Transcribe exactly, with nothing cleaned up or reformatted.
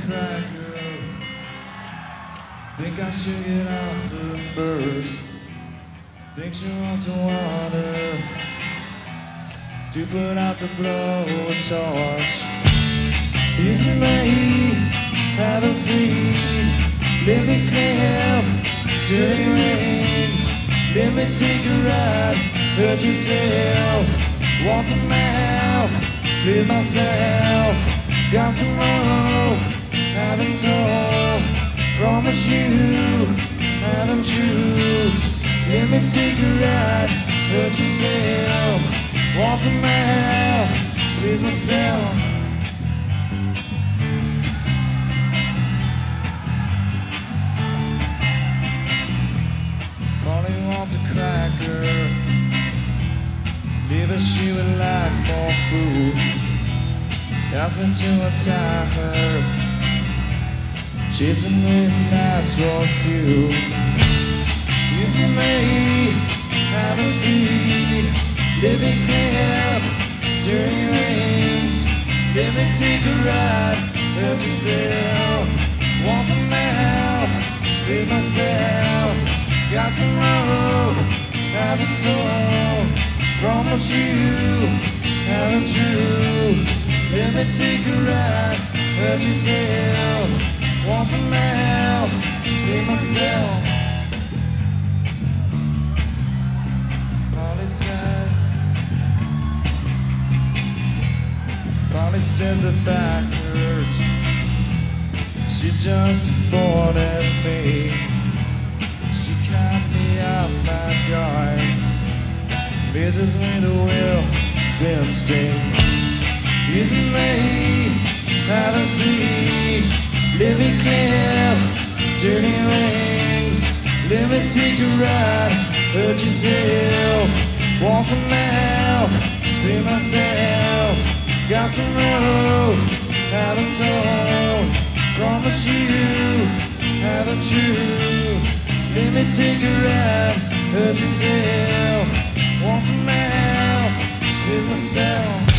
cracker. Think I should get off her first. Think she wants water to put out the blowtorch. Easy me, haven't seen. Let me clip dirty rings. Let me take a ride. Hurt yourself. Want some help? Please myself. Got some rope. Haven't told. Promise you, haven't you? Let me take a ride. Hurt yourself. Want some help? Please myself. Polly wants a cracker. Maybe she would like more food. Ask me to untie her. Chasing midnights for a few. Using me, haven't seen. Let me clip dirty rings. Let me take a ride. Help yourself. Want some help? Leave myself. Got some rope. Haven't told. Promise you, haven't you? Let me take a ride. Hurt yourself. Want some help? Be myself. Polly said. Polly says her back hurts. She just bored as me. She cut me off my guard. Messes with the will, then sting. Using me, haven't seen. Let me clip dirty rings. Let me take a ride. Hurt yourself. Want some help? Be myself. Got some rope. Haven't told. Promise you, haven't you? Let me take a ride. Hurt yourself. Want some help? Be myself.